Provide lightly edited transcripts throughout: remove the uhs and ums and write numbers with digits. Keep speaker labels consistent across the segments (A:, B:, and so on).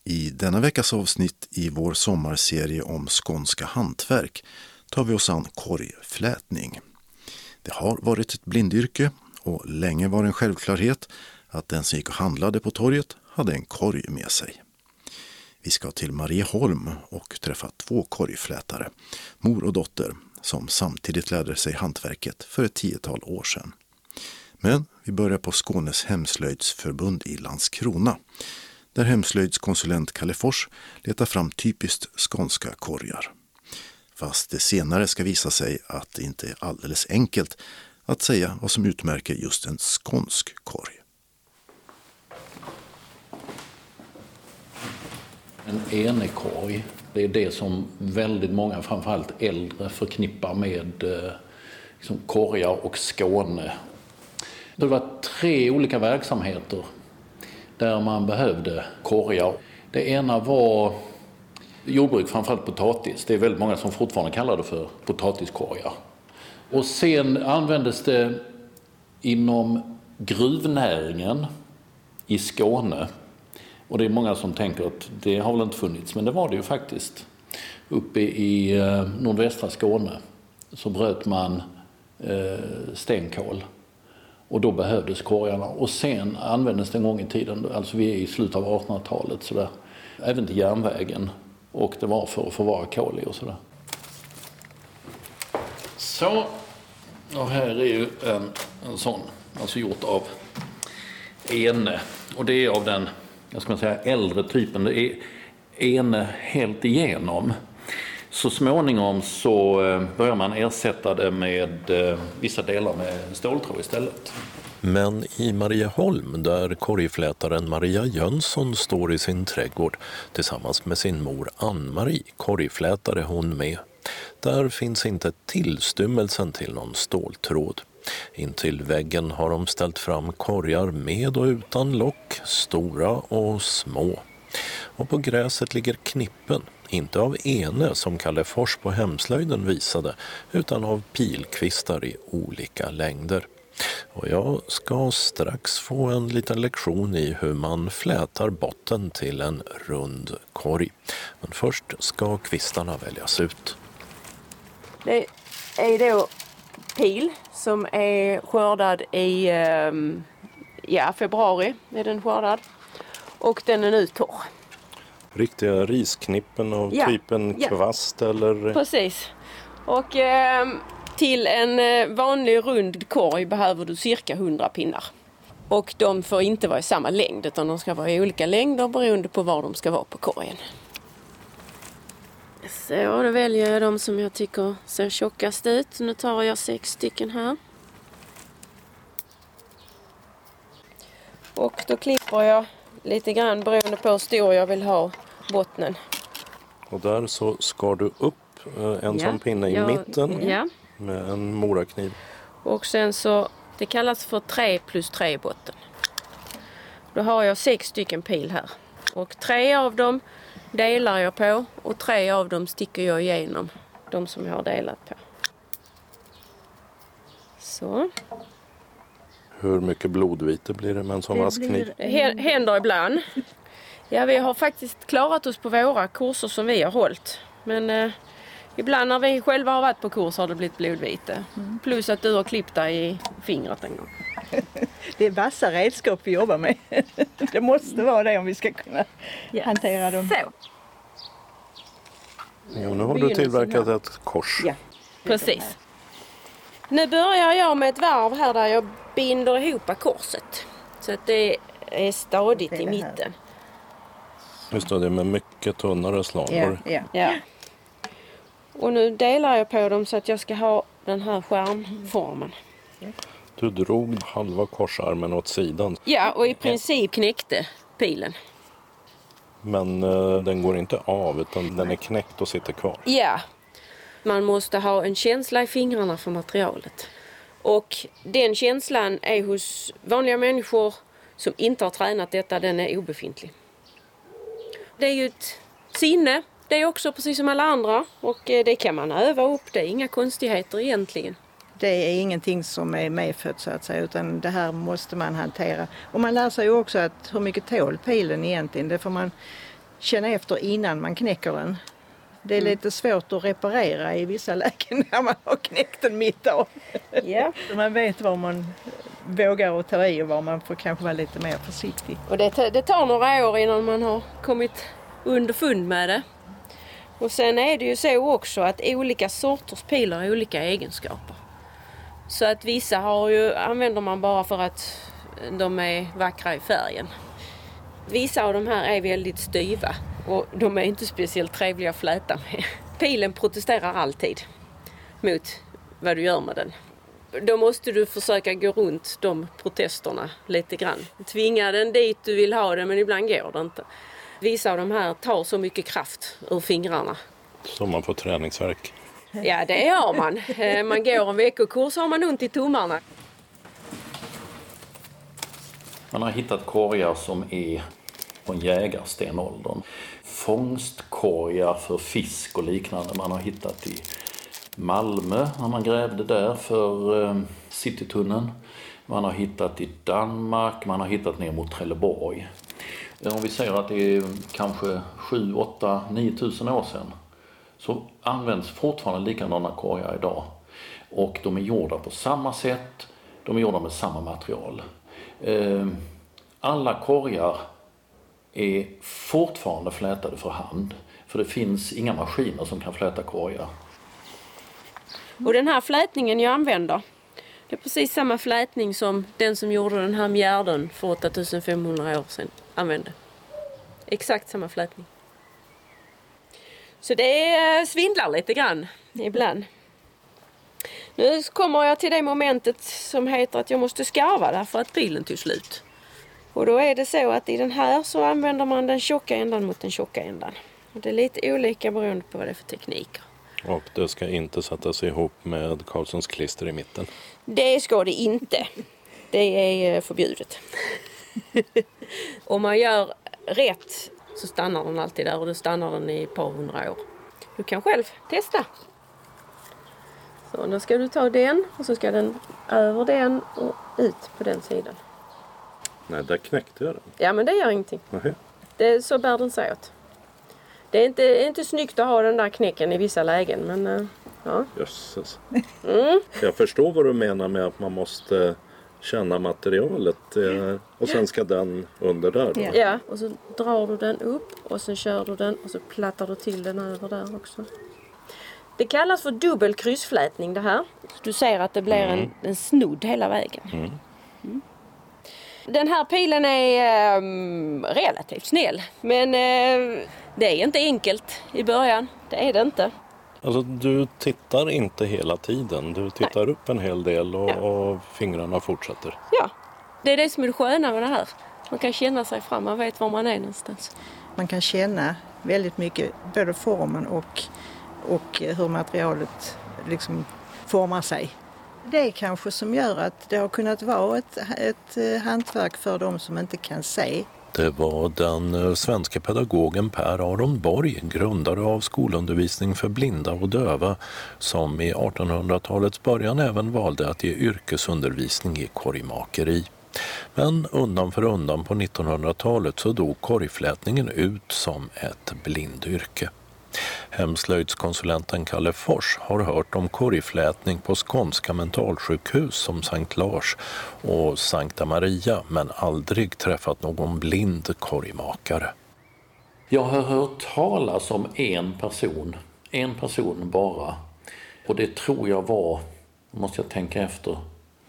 A: I denna veckas avsnitt i vår sommarserie om skånska hantverk tar vi oss an korgflätning. Det har varit ett blindyrke och länge var en självklarhet att den som gick och handlade på torget hade en korg med sig. Vi ska till Marieholm och träffa 2 korgflätare, mor och dotter, som samtidigt lärde sig hantverket för ett 10-tal år sedan. Men vi börjar på Skånes hemslöjdsförbund i Landskrona, där hemslöjdskonsulent Kalle Fors letar fram typiskt skånska korgar. Fast det senare ska visa sig att det inte är alldeles enkelt att säga vad som utmärker just en skånsk korg.
B: En enekorg, det är det som väldigt många, framförallt äldre, förknippar med korgar och Skåne. Det var 3 olika verksamheter där man behövde korgar. Det ena var jordbruk, framförallt potatis. Det är väldigt många som fortfarande kallar det för potatiskorgar. Och sen användes det inom gruvnäringen i Skåne. Och det är många som tänker att det har väl inte funnits, men det var det ju faktiskt. Uppe i nordvästra Skåne så bröt man stenkol. Och då behövdes korgarna. Och sen användes det en gång i tiden, alltså vi är i slutet av 1800-talet, sådär, även till järnvägen. Och det var för att förvara kol i och sådär. Så, och här är ju en sån, alltså gjort av ene. Och det är av den, jag ska säga, äldre typen. Det är ene helt igenom. Så småningom så börjar man ersätta det med vissa delar med ståltråd istället.
C: Men i Marieholm, där korgflätaren Maria Jönsson står i sin trädgård tillsammans med sin mor Ann-Marie, korgflätare hon med, där finns inte tillstymmelsen till någon ståltråd. Intill väggen har de ställt fram korgar med och utan lock, stora och små. Och på gräset ligger knippen, inte av ene som Kalle Fors på hemslöjden visade, utan av pilkvistar i olika längder. Och jag ska strax få en liten lektion i hur man flätar botten till en rund korg. Men först ska kvistarna väljas ut.
D: Det är då pil som är skördad i februari är den skördad. Och den är nu torr.
C: Riktiga risknippen av typen kvast eller?
D: Precis. Och till en vanlig rund korg behöver du cirka 100 pinnar. Och de får inte vara i samma längd, utan de ska vara i olika längder beroende på var de ska vara på korgen. Så då väljer jag de som jag tycker ser tjockast ut. Nu tar jag 6 stycken här. Och då klipper jag lite grann beroende på hur stor jag vill ha bottnen.
C: Och där så skar du upp en sån pinne i mitten med en morakniv.
D: Och sen så, det kallas för 3+3 botten. Då har jag 6 stycken pil här. Och 3 av dem delar jag på och 3 av dem sticker jag igenom, de som jag har delat på. Så.
C: Hur mycket blodvite blir det med en sån vass kniv?
D: Händer ibland. Ja, vi har faktiskt klarat oss på våra kurser som vi har hållit. Men ibland när vi själva har varit på kurs har det blivit blodvite. Plus att du har klippt dig i fingret en gång.
E: Det är vassa redskap vi jobbar med. Det måste vara det om vi ska kunna hantera dem.
D: Så.
C: Jo, nu har du tillverkat ett kors.
D: Ja, precis. Nu börjar jag med ett varv här där jag binder ihop korset. Så att det är stadigt i mitten.
C: Just det, med mycket tunnare slagor.
D: Ja. Och nu delar jag på dem så att jag ska ha den här skärmformen.
C: Du drog halva korsarmen åt sidan.
D: Ja, och i princip knäckte pilen.
C: Men den går inte av utan den är knäckt och sitter kvar.
D: Ja, man måste ha en känsla i fingrarna för materialet. Och den känslan är hos vanliga människor som inte har tränat detta, den är obefintlig. Det är ju ett sinne, det är också precis som alla andra. Och det kan man öva upp, det är inga konstigheter egentligen.
E: Det är ingenting som är medfött så att säga, utan det här måste man hantera. Och man lär sig ju också att hur mycket tål pilen egentligen. Det får man känna efter innan man knäcker den. Det är lite svårt att reparera i vissa lägen när man har knäckt den mitt av.
D: Ja.
E: Man vet var man vågar att ta i och var man får kanske vara lite mer försiktig.
D: Och det tar några år innan man har kommit underfund med det. Och sen är det ju så också att olika sorters pilar har olika egenskaper. Så att vissa använder man bara för att de är vackra i färgen. Vissa av de här är väldigt styva och de är inte speciellt trevliga att fläta med. Pilen protesterar alltid mot vad du gör med den. Då måste du försöka gå runt de protesterna lite grann. Tvinga den dit du vill ha den, men ibland går det inte. Vissa av de här tar så mycket kraft ur fingrarna.
C: Så man får träningsvärk.
D: Ja, det har man. Man går en veckokurs har man ont i tummarna.
B: Man har hittat korgar som är från jägarstenåldern. Fångstkorgar för fisk och liknande man har hittat i Malmö när man grävde där för Citytunneln. Man har hittat i Danmark, man har hittat ner mot Trelleborg. Om vi säger att det är kanske 7, 8, 9 tusen år sedan så används fortfarande likadana korgar idag. Och de är gjorda på samma sätt, de är gjorda med samma material. Alla korgar är fortfarande flätade för hand. För det finns inga maskiner som kan fläta korgar.
D: Och den här flätningen jag använder, det är precis samma flätning som den som gjorde den här mjärden för 8500 år sedan använde. Exakt samma flätning. Så det svindlar lite grann ibland. Nu kommer jag till det momentet som heter att jag måste skarva därför att pilen tog slut. Och då är det så att i den här så använder man den tjocka ändan mot den tjocka ändan. Och det är lite olika beroende på vad det är för tekniker.
C: Och det ska inte sättas ihop med Karlssons klister i mitten.
D: Det ska det inte. Det är förbjudet. Om man gör rätt så stannar den alltid där och då stannar den i ett par 100 år. Du kan själv testa. Så då ska du ta den och så ska den över den och ut på den sidan.
C: Nej, där knäckte jag den.
D: Ja, men det gör ingenting.
C: Nej.
D: Så bär den sig åt. Det är inte snyggt att ha den där knäcken i vissa lägen, men ja.
C: Jösses. Jag förstår vad du menar med att man måste känna materialet och sen ska den under där då.
D: Ja, och så drar du den upp och sen kör du den och så plattar du till den över där också. Det kallas för dubbel kryssflätning det här. Du ser att det blir en snodd hela vägen. Mm. Den här pilen är relativt snäll, men det är inte enkelt i början. Det är det inte.
C: Alltså du tittar inte hela tiden, du tittar upp en hel del och fingrarna fortsätter.
D: Ja, det är det som är det sköna med det här. Man kan känna sig fram, man vet var man är någonstans.
E: Man kan känna väldigt mycket, både formen och hur materialet liksom formar sig. Det är kanske som gör att det har kunnat vara ett hantverk för de som inte kan se.
C: Det var den svenska pedagogen Per Aron Borg, grundare av skolundervisning för blinda och döva, som i 1800-talets början även valde att ge yrkesundervisning i korgmakeri. Men undan för undan på 1900-talet så dog korgflätningen ut som ett blindyrke. Hemslöjdskonsulenten Kalle Fors har hört om korgflätning på skånska mentalsjukhus som Sankt Lars och Sankta Maria, men aldrig träffat någon blind korgmakare.
B: Jag har hört talas om en person bara. Och det tror jag var, måste jag tänka efter,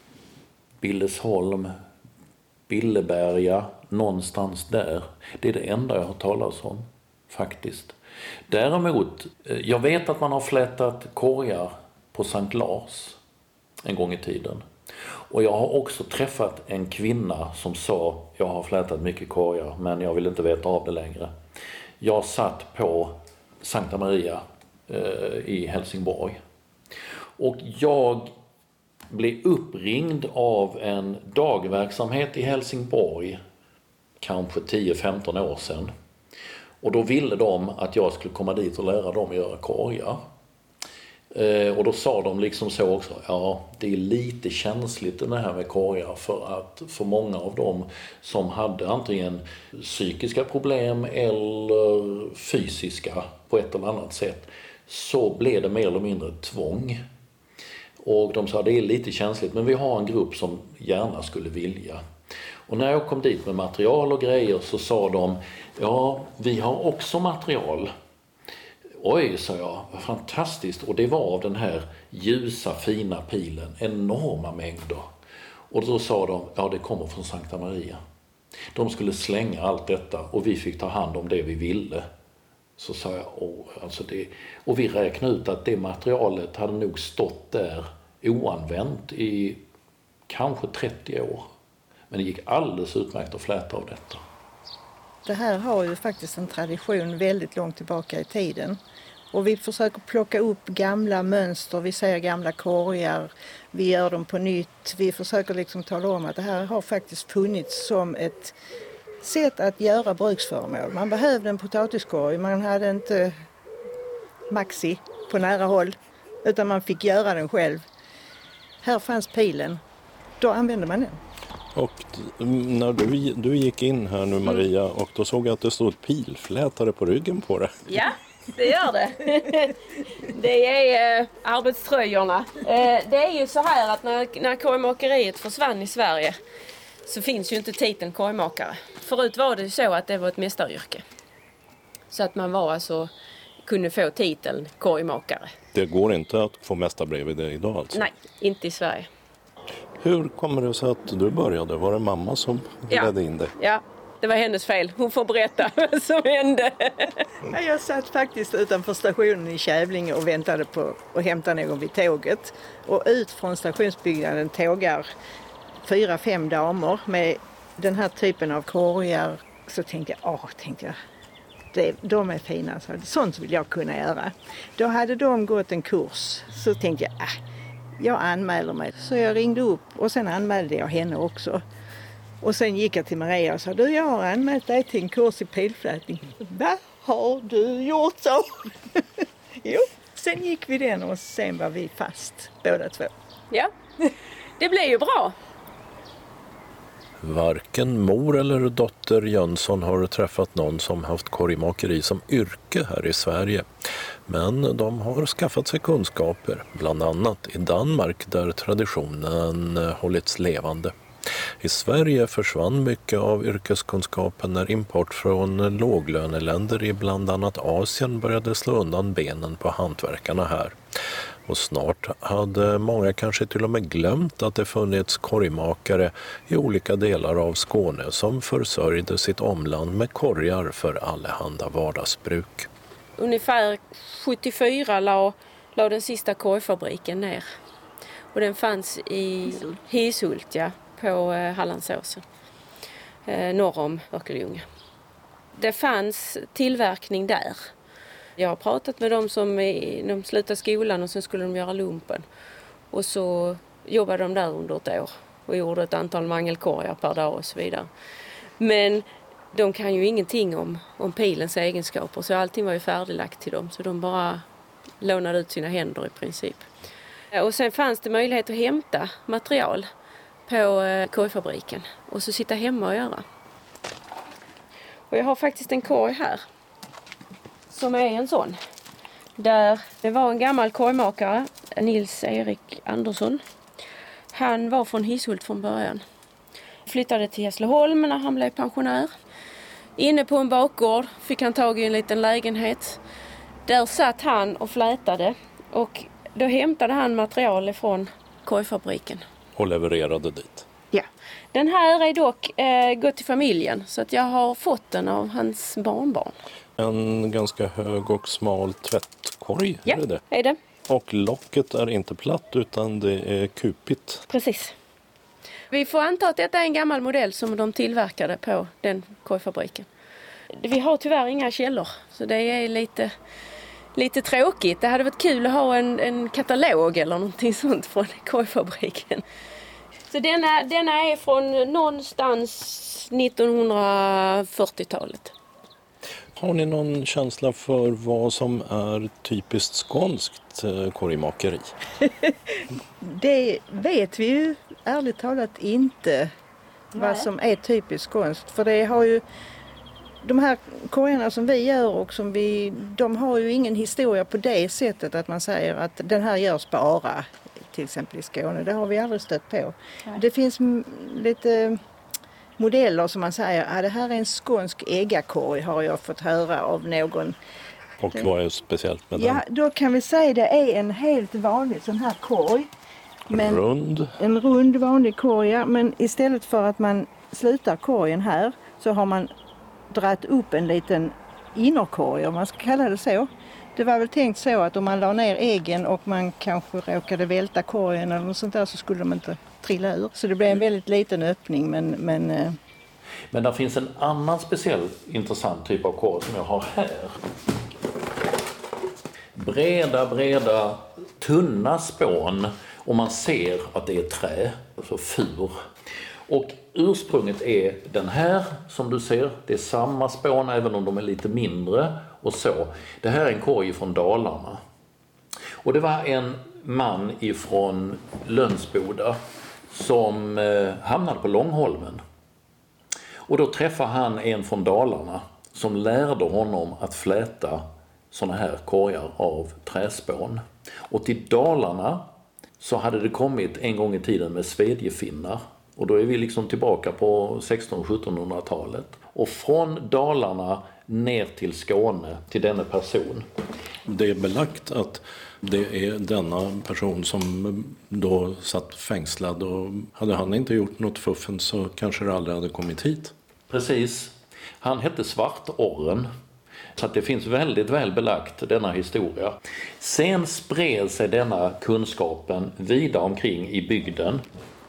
B: Billesholm, Billeberga, någonstans där. Det är det enda jag har talas om, faktiskt. Däremot, jag vet att man har flätat korgar på Sankt Lars en gång i tiden. Och jag har också träffat en kvinna som sa, jag har flätat mycket korgar men jag vill inte veta av det längre. Jag satt på Sankta Maria i Helsingborg. Och jag blev uppringd av en dagverksamhet i Helsingborg, kanske 10-15 år sedan. Och då ville de att jag skulle komma dit och lära dem göra korgar. Och då sa de liksom så också, ja det är lite känsligt det här med korgar för att för många av dem som hade antingen psykiska problem eller fysiska på ett eller annat sätt så blev det mer eller mindre tvång. Och de sa det är lite känsligt men vi har en grupp som gärna skulle vilja. Och när jag kom dit med material och grejer så sa de, ja vi har också material. Oj, sa jag, vad fantastiskt. Och det var av den här ljusa fina pilen, enorma mängder. Och då sa de, ja det kommer från Sankta Maria. De skulle slänga allt detta och vi fick ta hand om det vi ville. Så sa jag, alltså det. Och vi räknade ut att det materialet hade nog stått där oanvänt i kanske 30 år. Men det gick alldeles utmärkt att fläta av detta.
E: Det här har ju faktiskt en tradition väldigt långt tillbaka i tiden. Och vi försöker plocka upp gamla mönster, vi ser gamla korgar, vi gör dem på nytt. Vi försöker liksom tala om att det här har faktiskt funnits som ett sätt att göra bruksföremål. Man behövde en potatiskorg, man hade inte maxi på nära håll, utan man fick göra den själv. Här fanns pilen, då använde man den.
C: Och när du gick in här nu Maria och då såg jag att det stod pilflätare på ryggen på det.
D: Ja, det gör det. Det är arbetströjorna. Det är ju så här att när korgmakeriet försvann i Sverige så finns ju inte titeln korgmakare. Förut var det så att det var ett mästaryrke. Så att man var alltså kunde få titeln korgmakare.
C: Det går inte att få mästarbrev i det idag alltså?
D: Nej, inte i Sverige.
C: Hur kommer det sig att du började? Var det mamma som ledde in dig?
D: Ja, det var hennes fel. Hon får berätta vad som hände.
E: Jag satt faktiskt utanför stationen i Kävlinge och väntade på att hämta någon vid tåget. Och ut från stationsbyggnaden tågar 4-5 damer med den här typen av korgar. Så tänkte jag, de är fina. Sånt vill jag kunna göra. Då hade de gått en kurs. Så tänkte jag anmäler mig. Så jag ringde upp och sen anmälde jag henne också. Och sen gick jag till Maria och sa, jag har anmält dig till en kurs i pilflätning. Vad har du gjort så? Jo, sen gick vi den och sen var vi fast båda två.
D: Ja, det blev ju bra.
C: Varken mor eller dotter Jönsson har träffat någon som haft korgmakeri som yrke här i Sverige. Men de har skaffat sig kunskaper, bland annat i Danmark där traditionen hållits levande. I Sverige försvann mycket av yrkeskunskapen när import från låglöneländer i bland annat Asien började slå undan benen på hantverkarna här. Och snart hade många kanske till och med glömt att det funnits korgmakare i olika delar av Skåne som försörjde sitt omland med korgar för allehanda vardagsbruk.
D: Ungefär 74 la den sista korgfabriken ner. Och den fanns i Hishult, på Hallandsåsen, norr om Örkelljunga. Det fanns tillverkning där. Jag har pratat med dem som de slutade skolan och sen skulle de göra lumpen. Och så jobbade de där under ett år och gjorde ett antal mangelkorgar per dag och så vidare. Men de kan ju ingenting om pilens egenskaper så allting var ju färdiglagt till dem. Så de bara lånade ut sina händer i princip. Och sen fanns det möjlighet att hämta material på korgfabriken och så sitta hemma och göra. Och jag har faktiskt en korg här som är en sån. Där det var en gammal korgmakare, Nils-Erik Andersson. Han var från Hishult från början. Flyttade till Hässleholm när han blev pensionär. Inne på en bakgård fick han tag i en liten lägenhet. Där satt han och flätade och då hämtade han material från korgfabriken.
C: Och levererade dit.
D: Ja. Den här är dock gått till familjen så att jag har fått den av hans barnbarn.
C: En ganska hög och smal tvättkorg,
D: ja, är det.
C: Och locket är inte platt utan det är kupigt.
D: Precis. Vi får anta att detta är en gammal modell som de tillverkade på den korgfabriken. Vi har tyvärr inga källor så det är lite tråkigt. Det hade varit kul att ha en katalog eller någonting sånt från korgfabriken. Så denna är från någonstans 1940-talet.
C: Har ni någon känsla för vad som är typiskt skånskt korgmakeri?
E: Det vet vi ju ärligt talat inte vad som är typiskt skånskt. För det har ju de här korgarna som vi gör och de har ju ingen historia på det sättet att man säger att den här görs bara till exempel i Skåne. Det har vi aldrig stött på. Nej. Det finns lite modeller som man säger att det här är en skånsk äggakorg har jag fått höra av någon.
C: Och vad är speciellt med den?
E: Ja, då kan vi säga det är en helt vanlig sån här korg. En rund vanlig korg, ja, men istället för att man slutar korgen här så har man dratt upp en liten innerkorg, om man ska kalla det så. Det var väl tänkt så att om man la ner äggen och man kanske råkade välta korgen eller något sånt där så skulle de inte trilla ur. Så det blev en väldigt liten öppning men
B: det finns en annan speciell intressant typ av korg som jag har här. Breda, tunna spån och man ser att det är trä, alltså fur. Och ursprunget är den här som du ser, det är samma spån även om de är lite mindre och så. Det här är en korg från Dalarna. Och det var en man ifrån Lönsboda som hamnade på Långholmen. Och då träffade han en från Dalarna som lärde honom att fläta såna här korgar av träspån. Och till Dalarna så hade det kommit en gång i tiden med svedjefinnar. Och då är vi liksom tillbaka på 1600-1700-talet. Och från Dalarna ner till Skåne, till denna person.
C: Det är belagt att det är denna person som då satt fängslad och hade han inte gjort något fuffen så kanske det aldrig hade kommit hit.
B: Precis. Han hette Svartorren. Så att det finns väldigt väl belagt denna historia. Sen spred sig denna kunskapen vidare omkring i bygden.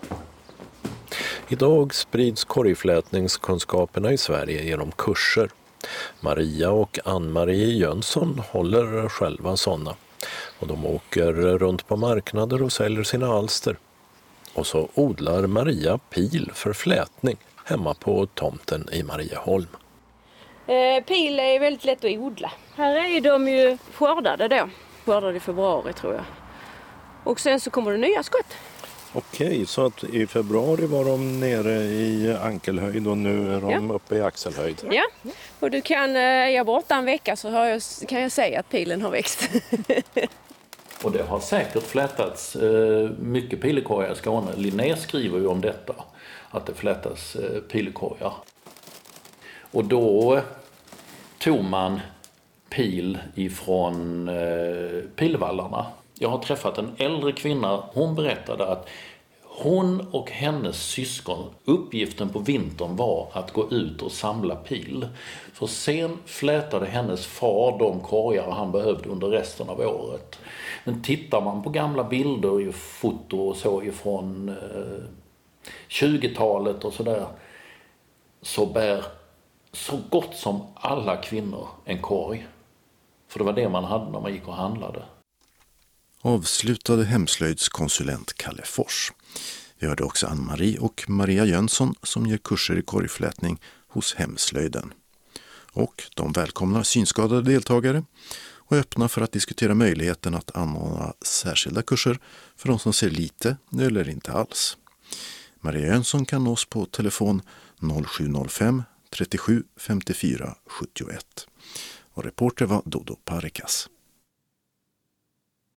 C: Idag sprids korgflätningskunskaperna i Sverige genom kurser. Maria och Ann-Marie Jönsson håller själva sådana. Och de åker runt på marknader och säljer sina alster. Och så odlar Maria pil för flätning hemma på tomten i Marieholm.
D: Pil är väldigt lätt att odla. Här är de ju skördade då. Skördade i februari tror jag. Och sen så kommer det nya skott.
C: Okej, så att i februari var de nere i ankelhöjd och nu är de uppe i axelhöjd.
D: Ja, och du kan, är jag borta en vecka så kan jag säga att pilen har växt.
B: Och det har säkert flätats mycket pilkorgar i Skåne. Linné skriver ju om detta, att det flätas pilkorgar. Och då tog man pil ifrån pilvallarna. Jag har träffat en äldre kvinna, hon berättade att hon och hennes syskon, uppgiften på vintern var att gå ut och samla pil. För sen flätade hennes far de korgar han behövde under resten av året. Men tittar man på gamla bilder i foto och så ifrån 20-talet och sådär, så bär så gott som alla kvinnor en korg. För det var det man hade när man gick och handlade.
A: Avslutade hemslöjdskonsulent Kalle Fors. Vi hörde också Ann-Marie och Maria Jönsson som ger kurser i korgflätning hos Hemslöjden. Och de välkomnar synskadade deltagare och är öppna för att diskutera möjligheten att anordna särskilda kurser för de som ser lite eller inte alls. Maria Jönsson kan nås på telefon 0705 37 54 71. Och reporter var Dodo Parikas.